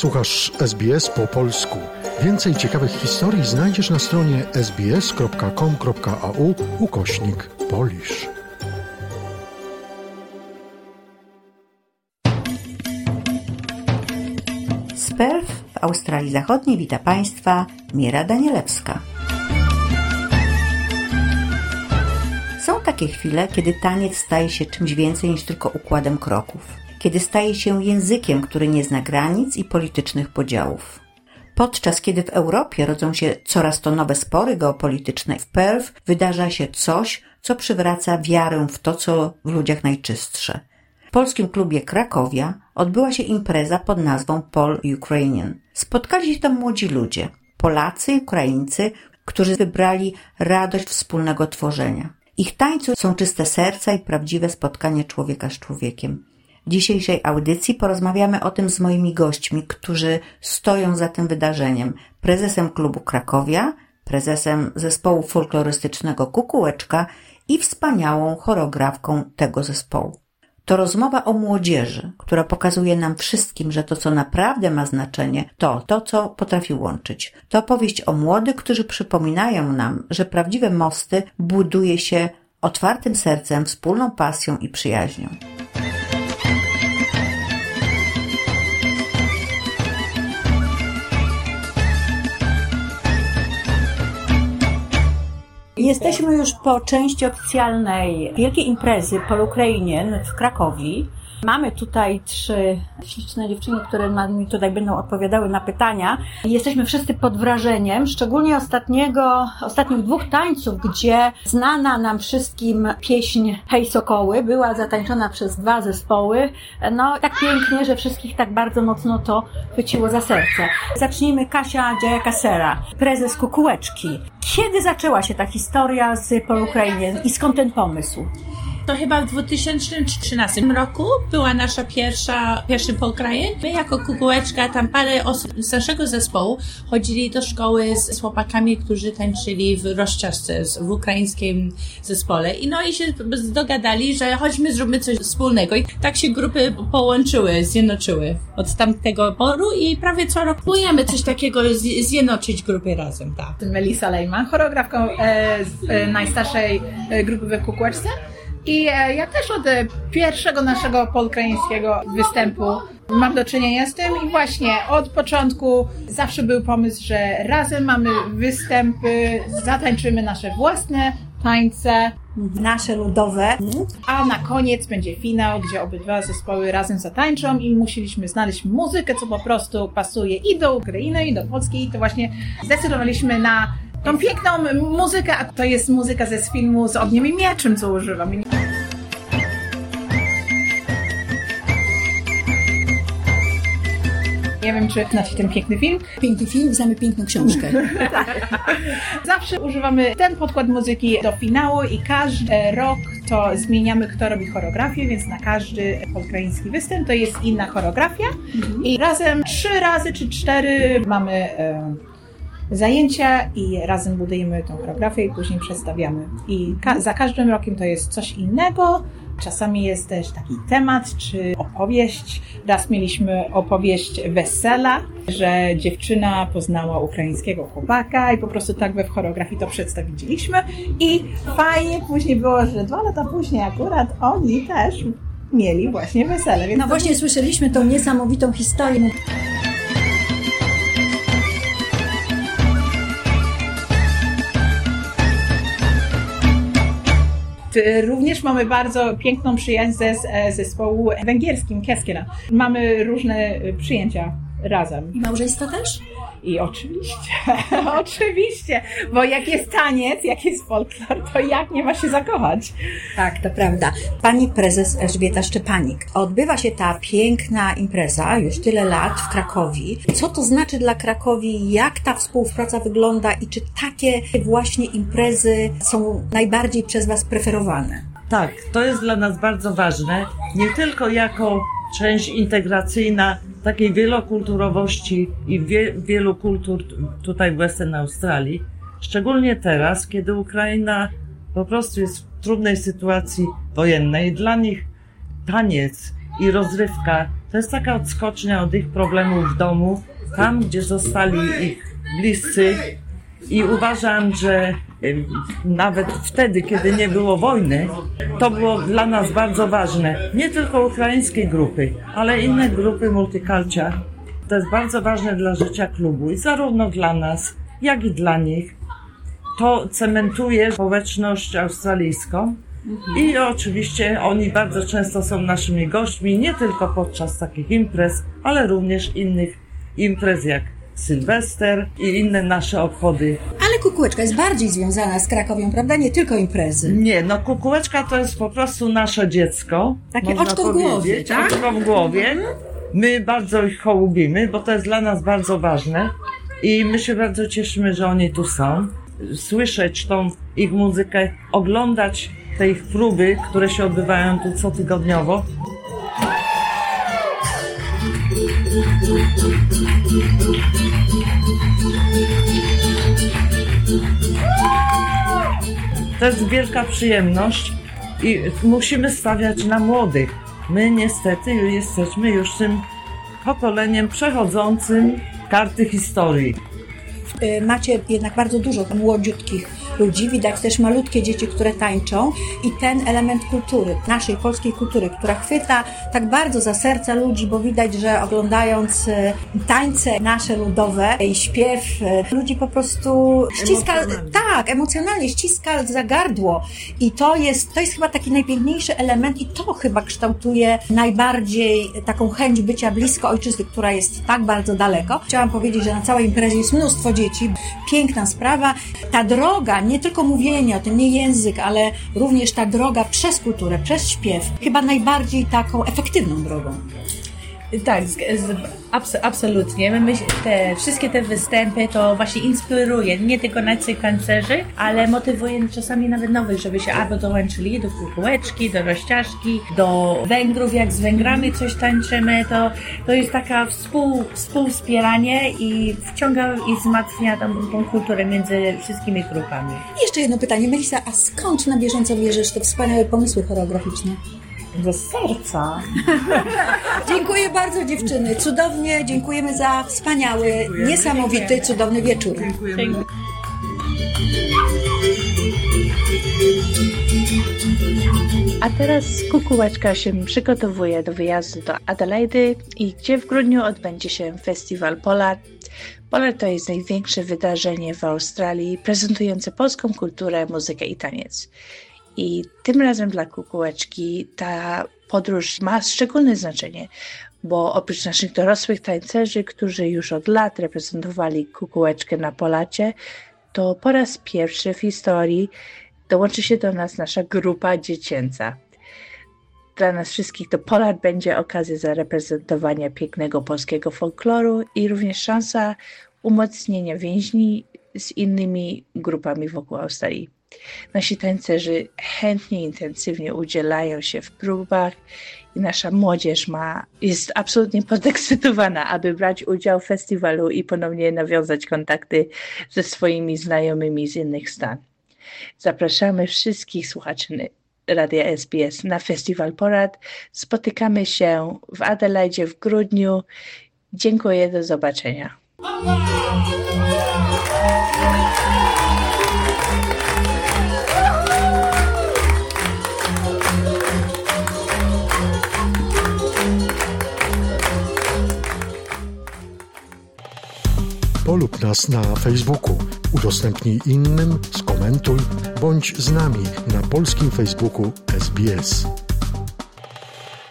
Słuchasz SBS po polsku. Więcej ciekawych historii znajdziesz na stronie sbs.com.au/Polish. Z Perth w Australii Zachodniej wita Państwa Mira Danielewska. Są takie chwile, kiedy taniec staje się czymś więcej niż tylko układem kroków. Kiedy staje się językiem, który nie zna granic i politycznych podziałów. Podczas kiedy w Europie rodzą się coraz to nowe spory geopolityczne, w Perth wydarza się coś, co przywraca wiarę w to, co w ludziach najczystsze. W polskim klubie Krakowia odbyła się impreza pod nazwą Pol Ukrainian. Spotkali się tam młodzi ludzie, Polacy i Ukraińcy, którzy wybrali radość wspólnego tworzenia. Ich tańce są czyste serca i prawdziwe spotkanie człowieka z człowiekiem. W dzisiejszej audycji porozmawiamy o tym z moimi gośćmi, którzy stoją za tym wydarzeniem. Prezesem klubu Krakowia, prezesem zespołu folklorystycznego Kukułeczka i wspaniałą choreografką tego zespołu. To rozmowa o młodzieży, która pokazuje nam wszystkim, że to, co naprawdę ma znaczenie, to, co potrafi łączyć. To opowieść o młodych, którzy przypominają nam, że prawdziwe mosty buduje się otwartym sercem, wspólną pasją i przyjaźnią. Jesteśmy już po części oficjalnej wielkiej imprezy Pol Ukrainian w Krakowi. Mamy tutaj 3 śliczne dziewczyny, które mi tutaj będą odpowiadały na pytania. Jesteśmy wszyscy pod wrażeniem, szczególnie ostatnich 2 tańców, gdzie znana nam wszystkim pieśń Hej Sokoły była zatańczona przez 2 zespoły. No tak pięknie, że wszystkich tak bardzo mocno to chwyciło za serce. Zacznijmy. Kasia Dzieja-Kasera, prezes Kukułeczki. Kiedy zaczęła się ta historia z Pol Ukrainian i skąd ten pomysł? To chyba w 2013 roku była nasza pierwszy Pol Ukrainian. My jako Kukułeczka, tam parę osób z naszego zespołu chodzili do szkoły z chłopakami, którzy tańczyli w rozczaszce, w ukraińskim zespole. I się dogadali, że chodźmy, zróbmy coś wspólnego. I tak się grupy połączyły, zjednoczyły od tamtego poru i prawie co roku próbujemy coś takiego zjednoczyć grupy razem. Tak. Melissa Lejman, choreografką najstarszej grupy w Kukułeczce. I ja też od pierwszego naszego polukraińskiego występu mam do czynienia z tym i właśnie od początku zawsze był pomysł, że razem mamy występy, zatańczymy nasze własne tańce, nasze ludowe, a na koniec będzie finał, gdzie obydwa zespoły razem zatańczą i musieliśmy znaleźć muzykę, co po prostu pasuje i do Ukrainy, i do Polski, i to właśnie zdecydowaliśmy na tą piękną muzykę, a to jest muzyka z filmu Z ogniem i mieczem, co używam. Nie wiem, czy znacie ten piękny film. Piękny film, znamy piękną książkę. Zawsze używamy ten podkład muzyki do finału i każdy rok to zmieniamy, kto robi choreografię, więc na każdy ukraiński występ to jest inna choreografia. I razem 3 razy czy 4 mamy zajęcia i razem budujemy tą choreografię i później przedstawiamy. I za każdym rokiem to jest coś innego. Czasami jest też taki temat, czy opowieść. Raz mieliśmy opowieść wesela, że dziewczyna poznała ukraińskiego chłopaka i po prostu tak we w choreografii to przedstawiliśmy. I fajnie później było, że 2 lata później akurat oni też mieli właśnie wesele. Więc właśnie słyszeliśmy tą niesamowitą historię. Również mamy bardzo piękną przyjaźń ze zespołu węgierskim Keskera. Mamy różne przyjęcia razem. I małżeństwo też? I oczywiście, oczywiście, bo jak jest taniec, jak jest folklor, to jak nie ma się zakochać? Tak, to prawda. Pani prezes Elżbieta Szczepanik. Odbywa się ta piękna impreza już tyle lat w Krakowi. Co to znaczy dla Krakowi? Jak ta współpraca wygląda i czy takie właśnie imprezy są najbardziej przez Was preferowane? Tak, to jest dla nas bardzo ważne, nie tylko jako część integracyjna takiej wielokulturowości i wielu kultur tutaj w Western Australii, szczególnie teraz, kiedy Ukraina po prostu jest w trudnej sytuacji wojennej. Dla nich taniec i rozrywka To jest taka odskocznia od ich problemów w domu, tam gdzie zostali ich bliscy i uważam, że nawet wtedy, kiedy nie było wojny, to było dla nas bardzo ważne. Nie tylko ukraińskie grupy, ale inne grupy multicultural. To jest bardzo ważne dla życia klubu i zarówno dla nas, jak i dla nich. To cementuje społeczność australijską i oczywiście oni bardzo często są naszymi gośćmi, nie tylko podczas takich imprez, ale również innych imprez jak Sylwester i inne nasze obchody. Ale Kukułeczka jest bardziej związana z Krakowią, prawda? Nie tylko imprezy. Nie, no Kukułeczka to jest po prostu nasze dziecko. Takie oczko w głowie, tak? Oczko w głowie. My bardzo ich hołubimy, bo to jest dla nas bardzo ważne i my się bardzo cieszymy, że oni tu są. Słyszeć tą ich muzykę, oglądać te ich próby, które się odbywają tu cotygodniowo. To jest wielka przyjemność i musimy stawiać na młodych. My niestety jesteśmy już tym pokoleniem przechodzącym karty historii. Macie jednak bardzo dużo młodziutkich ludzi, widać też malutkie dzieci, które tańczą i ten element kultury, naszej polskiej kultury, która chwyta tak bardzo za serca ludzi, bo widać, że oglądając tańce nasze ludowe i śpiew, ludzi po prostu ściska, emocjonalnie ściska za gardło i to jest chyba taki najpiękniejszy element i to chyba kształtuje najbardziej taką chęć bycia blisko ojczyzny, która jest tak bardzo daleko. Chciałam powiedzieć, że na całej imprezie jest mnóstwo dzieci, piękna sprawa. Ta droga, nie tylko mówienie o tym, nie język, ale również ta droga przez kulturę, przez śpiew, chyba najbardziej taką efektywną drogą. Tak, absolutnie. Wszystkie te występy to właśnie inspiruje nie tylko naszych tancerzy, ale motywuje czasami nawet nowych, żeby się albo dołączyli do Kukułeczki, do rozciażki, do Węgrów, jak z Węgrami coś tańczymy, to jest taka współwspieranie i wciąga i wzmacnia tą kulturę między wszystkimi grupami. Jeszcze jedno pytanie, Melisa, a skąd na bieżąco bierzesz te wspaniałe pomysły choreograficzne? Ze serca. Dziękuję bardzo, dziewczyny. Cudownie, dziękujemy za wspaniały, niesamowity, cudowny wieczór. Dziękujemy. A teraz Kukułeczka się przygotowuje do wyjazdu do Adelaidy i gdzie w grudniu odbędzie się festiwal Polar. Polar to jest największe wydarzenie w Australii prezentujące polską kulturę, muzykę i taniec. I tym razem dla Kukułeczki ta podróż ma szczególne znaczenie, bo oprócz naszych dorosłych tańcerzy, którzy już od lat reprezentowali Kukułeczkę na Polacie, to po raz pierwszy w historii dołączy się do nas nasza grupa dziecięca. Dla nas wszystkich to Polar będzie okazja zareprezentowania pięknego polskiego folkloru i również szansa umocnienia więzi z innymi grupami wokół Australii. Nasi tańcerzy chętnie, intensywnie udzielają się w próbach i nasza młodzież jest absolutnie podekscytowana, aby brać udział w festiwalu i ponownie nawiązać kontakty ze swoimi znajomymi z innych stan. Zapraszamy wszystkich słuchaczy Radia SBS na festiwal Porad. Spotykamy się w Adelaidzie w grudniu. Dziękuję, do zobaczenia. Polub nas na Facebooku, udostępnij innym, skomentuj, bądź z nami na polskim Facebooku SBS.